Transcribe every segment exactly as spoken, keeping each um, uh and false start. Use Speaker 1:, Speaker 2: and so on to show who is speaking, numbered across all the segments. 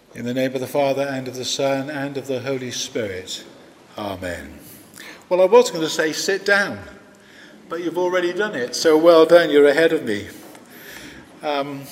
Speaker 1: In the name of the Father, and of the Son, and of the Holy Spirit. Amen. Well, I was going to say sit down, but you've already done it, so well done, you're ahead of me. Um,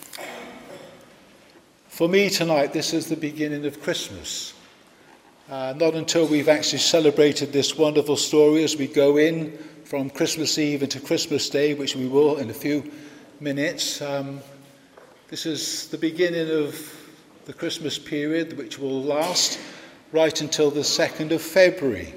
Speaker 1: for me tonight, this is the beginning of Christmas. Uh, not until we've actually celebrated this wonderful story as we go in from Christmas Eve into Christmas Day, which we will in a few minutes. Um, this is the beginning of the Christmas period, which will last right until the second of February.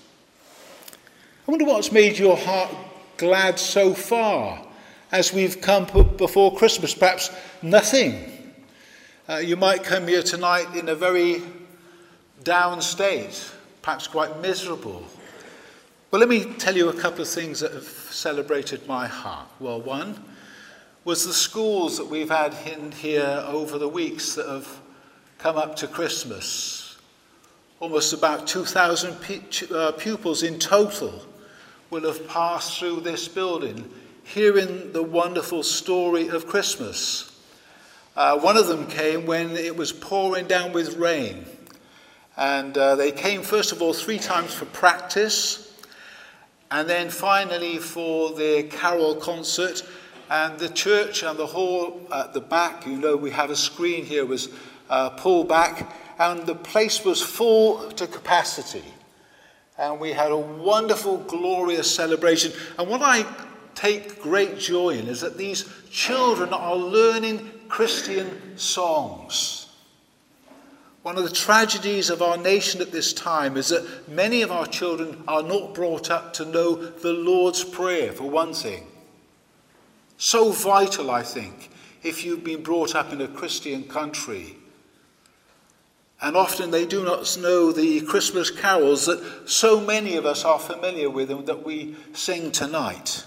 Speaker 1: I wonder what's made your heart glad so far as we've come before Christmas. Perhaps nothing. Uh, you might come here tonight in a very down state, perhaps quite miserable. Well, let me tell you a couple of things that have celebrated my heart. Well, one was the schools that we've had in here over the weeks that have come up to Christmas. Almost about two thousand pupils in total will have passed through this building, hearing the wonderful story of Christmas. Uh, one of them came when it was pouring down with rain. And uh, they came, first of all, three times for practice, and then finally for their carol concert. And the church and the hall at the back, you know, we have a screen here, was uh, pulled back, and the place was full to capacity. And we had a wonderful, glorious celebration. And what I take great joy in is that these children are learning Christian songs. One of the tragedies of our nation at this time is that many of our children are not brought up to know the Lord's Prayer, for one thing. So vital, I think, if you've been brought up in a Christian country. And often they do not know the Christmas carols that so many of us are familiar with and that we sing tonight.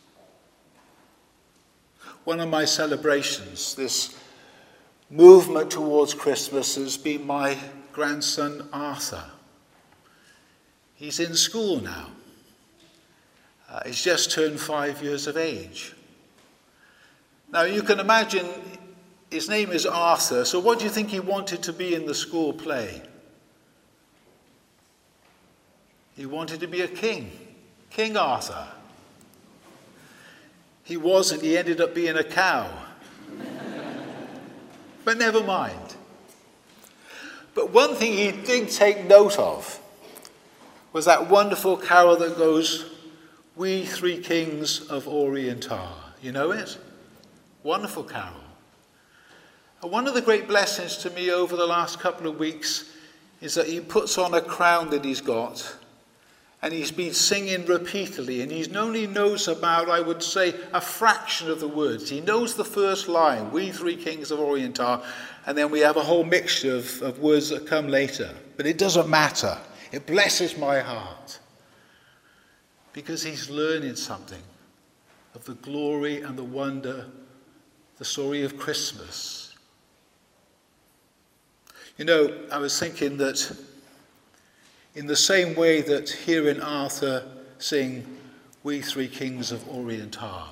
Speaker 1: One of my celebrations, this movement towards Christmas, has been my grandson Arthur. He's in school now. Uh, he's just turned five years of age. Now you can imagine his name is Arthur, so what do you think he wanted to be in the school play? He wanted to be a king, King Arthur. He wasn't, he ended up being a cow. But never mind. But one thing he did take note of was that wonderful carol that goes, "We Three Kings of Orient are." You know it? Wonderful carol. And one of the great blessings to me over the last couple of weeks is that he puts on a crown that he's got, and he's been singing repeatedly, and he only knows about, I would say, a fraction of the words. He knows the first line, "We Three Kings of Orient are," and then we have a whole mixture of, of words that come later. But it doesn't matter. It blesses my heart because he's learning something of the glory and the wonder, the story of Christmas. You know, I was thinking that in the same way that hearing Arthur sing, "We Three Kings of Orient are,"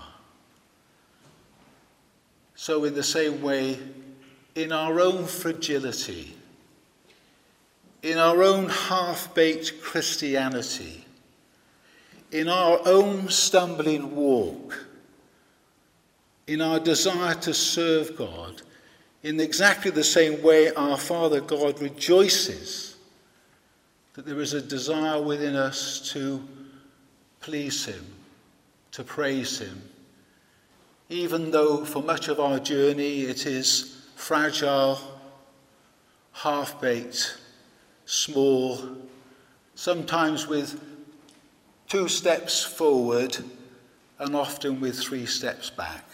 Speaker 1: so in the same way, in our own fragility, in our own half-baked Christianity, in our own stumbling walk, in our desire to serve God, in exactly the same way our Father God rejoices that there is a desire within us to please him, to praise him, even though for much of our journey it is fragile, half-baked, small, sometimes with two steps forward and often with three steps back.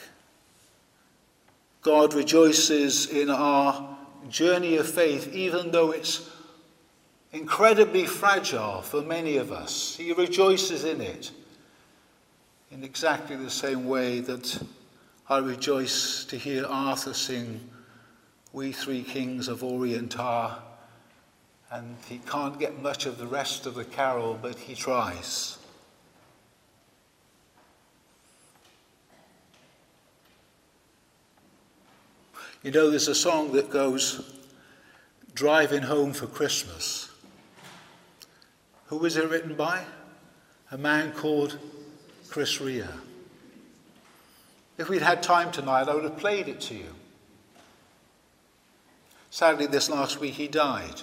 Speaker 1: God rejoices in our journey of faith, even though it's incredibly fragile for many of us. He rejoices in it in exactly the same way that I rejoice to hear Arthur sing, "We Three Kings of Orient are," and he can't get much of the rest of the carol, but he tries. You know, there's a song that goes, Driving Home for Christmas. Who was it written by? A man called Chris Rea. If we'd had time tonight, I would have played it to you. Sadly, this last week he died.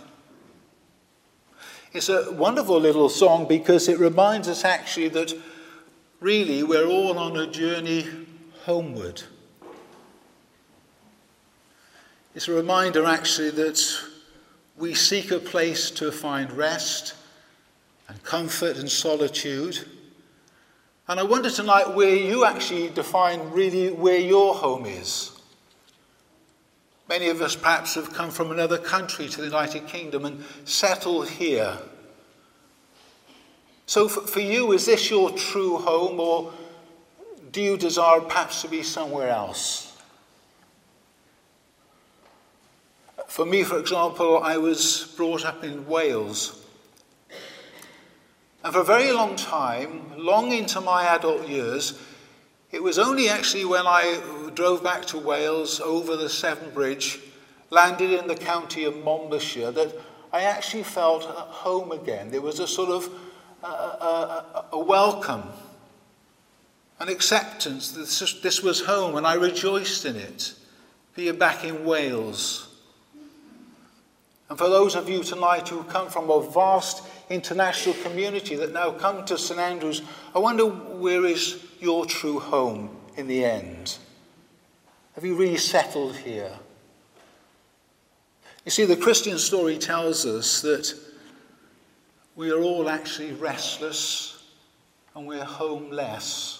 Speaker 1: It's a wonderful little song because it reminds us actually that really we're all on a journey homeward. It's a reminder actually that we seek a place to find rest and comfort and solitude. And I wonder tonight where you actually define really where your home is. Many of us perhaps have come from another country to the United Kingdom and settled here. So for, for you, is this your true home, or do you desire perhaps to be somewhere else? For me, for example, I was brought up in Wales. And for a very long time, long into my adult years, it was only actually when I drove back to Wales over the Severn Bridge, landed in the county of Monmouthshire, that I actually felt at home again. There was a sort of uh, a, a welcome, an acceptance that this, this was home, and I rejoiced in it, being back in Wales. And for those of you tonight who come from a vast international community that now come to St Andrews, I wonder where is your true home in the end? Have you really settled here? You see, the Christian story tells us that we are all actually restless and we're homeless.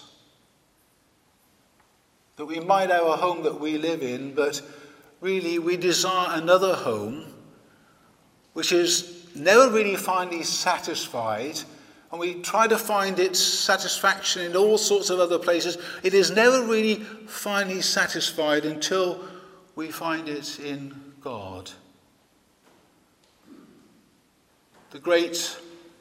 Speaker 1: That we might have a home that we live in, but really we desire another home which is never really finally satisfied, and we try to find its satisfaction in all sorts of other places. It is never really finally satisfied until we find it in God. The great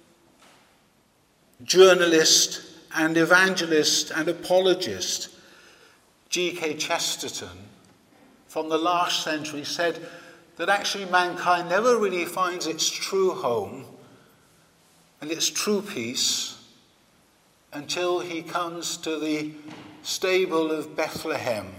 Speaker 1: journalist and evangelist and apologist G K Chesterton from the last century said that actually mankind never really finds its true home and its true peace until he comes to the stable of Bethlehem.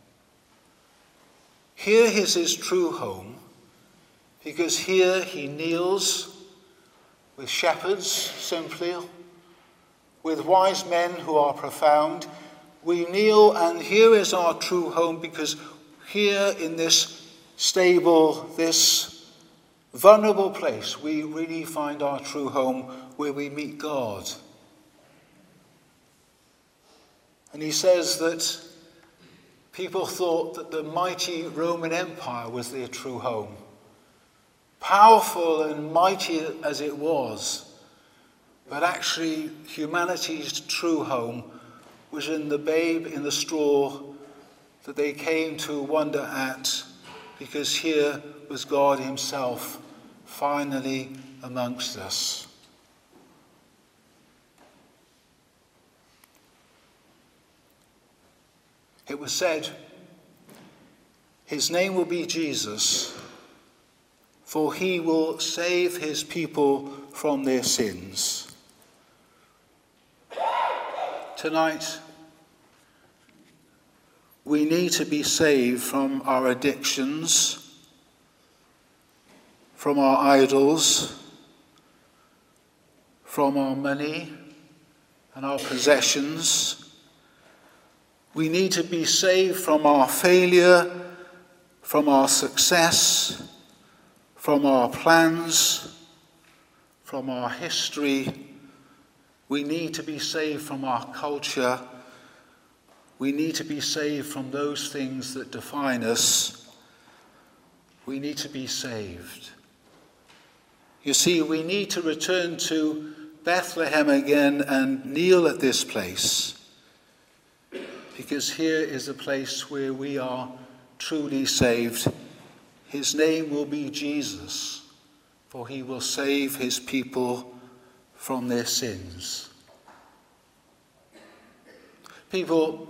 Speaker 1: Here is his true home, because here he kneels with shepherds simply, with wise men who are profound. We kneel, and here is our true home, because here in this stable, this vulnerable place, we really find our true home, where we meet God. And he says that people thought that the mighty Roman Empire was their true home. Powerful and mighty as it was, but actually humanity's true home was in the babe in the straw that they came to wonder at, because here was God himself finally amongst us. It was said, his name will be Jesus, for he will save his people from their sins. Tonight, we need to be saved from our addictions, from our idols, from our money and our possessions. We need to be saved from our failure, from our success, from our plans, from our history. We need to be saved from our culture. We need to be saved from those things that define us. We need to be saved. You see, we need to return to Bethlehem again and kneel at this place, because here is a place where we are truly saved. His name will be Jesus, for he will save his people from their sins. People,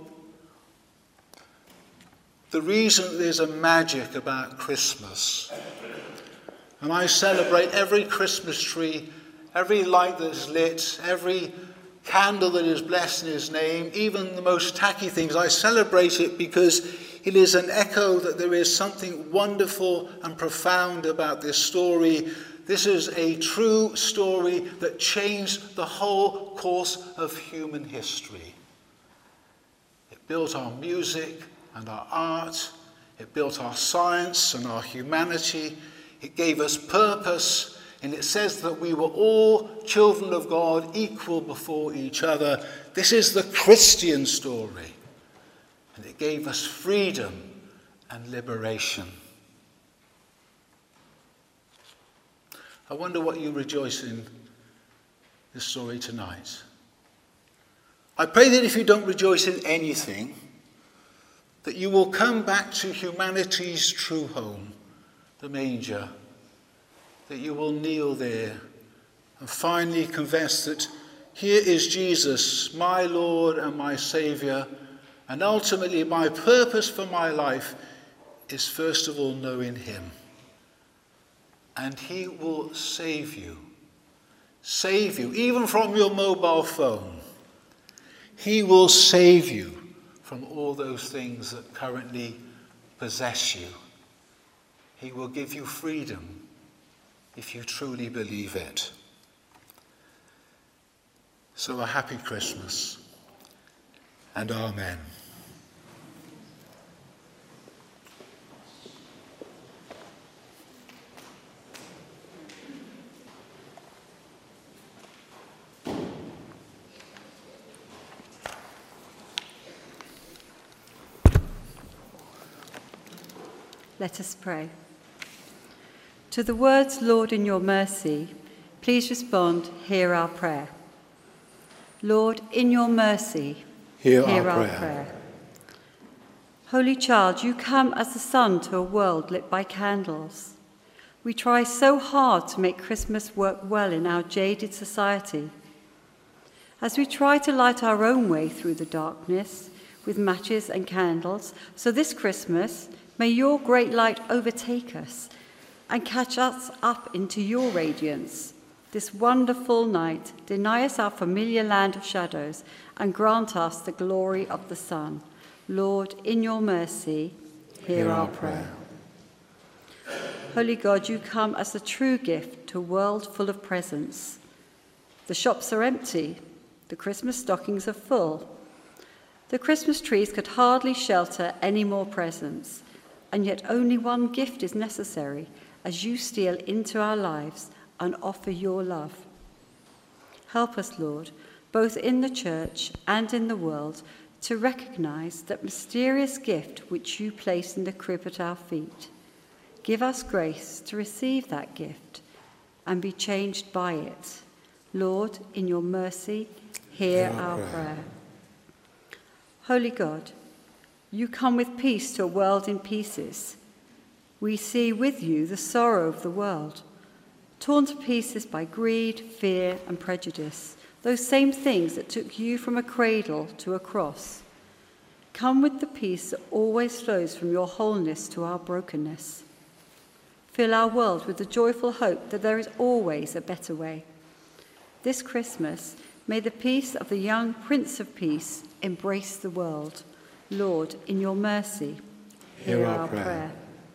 Speaker 1: the reason there's a magic about Christmas, And I celebrate every Christmas tree, every light that is lit, every candle that is blessed in his name, even the most tacky things. I celebrate it because it is an echo that there is something wonderful and profound about this story. This is a true story that changed the whole course of human history. It built our music and our art. It built our science and our humanity. It gave us purpose, and it says that we were all children of God, equal before each other. This is the Christian story, and it gave us freedom and liberation. I wonder what you rejoice in this story tonight. I pray that if you don't rejoice in anything, that you will come back to humanity's true home, the manger, that you will kneel there and finally confess that here is Jesus, my Lord and my Saviour, and ultimately my purpose for my life is first of all knowing him. And he will save you, save you, even from your mobile phone. He will save you from all those things that currently possess you. He will give you freedom if you truly believe it. So a happy Christmas, and amen.
Speaker 2: Let us pray. To the words, Lord, in your mercy, please respond, hear our prayer. Lord, in your mercy,
Speaker 1: hear,
Speaker 2: hear
Speaker 1: our,
Speaker 2: our
Speaker 1: prayer.
Speaker 2: prayer. Holy Child, you come as the sun to a world lit by candles. We try so hard to make Christmas work well in our jaded society. As we try to light our own way through the darkness with matches and candles, so this Christmas, may your great light overtake us and catch us up into your radiance. This wonderful night, deny us our familiar land of shadows and grant us the glory of the sun. Lord, in your mercy, hear, hear our, our prayer. prayer. Holy God, you come as the true gift to a world full of presents. The shops are empty. The Christmas stockings are full. The Christmas trees could hardly shelter any more presents. And yet only one gift is necessary as you steal into our lives and offer your love. Help us, Lord, both in the church and in the world, to recognize that mysterious gift which you place in the crib at our feet. Give us grace to receive that gift and be changed by it. Lord, in your mercy, hear, hear our prayer. prayer. Holy God, you come with peace to a world in pieces. We see with you the sorrow of the world, torn to pieces by greed, fear, and prejudice, those same things that took you from a cradle to a cross. Come with the peace that always flows from your wholeness to our brokenness. Fill our world with the joyful hope that there is always a better way. This Christmas, may the peace of the young Prince of Peace embrace the world. Lord, in your mercy, hear, hear our, our prayer. prayer.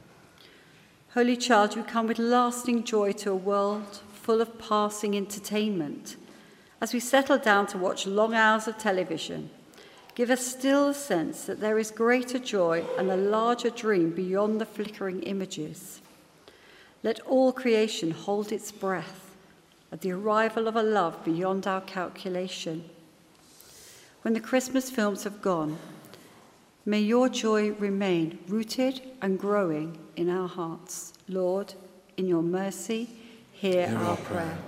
Speaker 2: Holy Child, you come with lasting joy to a world full of passing entertainment. As we settle down to watch long hours of television, give us still a sense that there is greater joy and a larger dream beyond the flickering images. Let all creation hold its breath at the arrival of a love beyond our calculation. When the Christmas films have gone, may your joy remain rooted and growing in our hearts. Lord, in your mercy, hear, hear our, our prayer. prayer.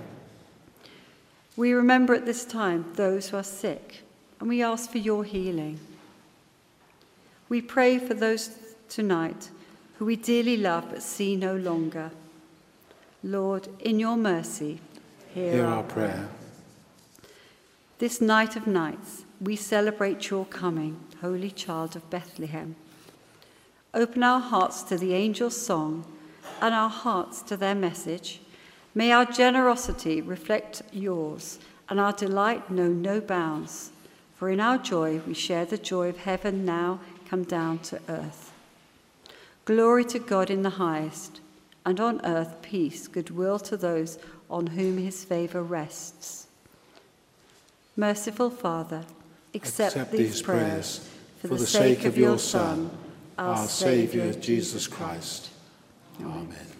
Speaker 2: We remember at this time those who are sick, and we ask for your healing. We pray for those tonight who we dearly love but see no longer. Lord, in your mercy, hear, hear our, our prayer. prayer. This night of nights, we celebrate your coming, Holy Child of Bethlehem. Open our hearts to the angel's song and our hearts to their message. May our generosity reflect yours, and our delight know no bounds. For in our joy we share the joy of heaven now come down to earth. Glory to God in the highest, and on earth peace, goodwill to those on whom his favour rests. Merciful Father, accept, accept these prayers for the sake of your Son, our Saviour, Jesus Christ. Amen.